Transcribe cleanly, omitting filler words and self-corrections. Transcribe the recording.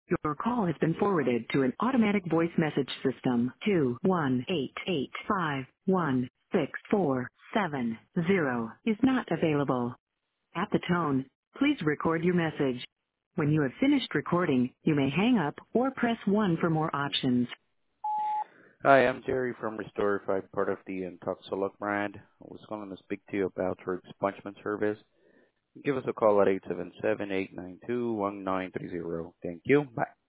Your call has been forwarded to an automatic voice message system. 21885164770 is not available. At the tone, please record your message. When you have finished recording, you may hang up or press 1 for more options. Hi, I'm Jerry from Restorify, part of the Intoxolog brand. I was calling to speak to you about your expungement service. Give us a call at 877-892-1930. Thank you. Bye.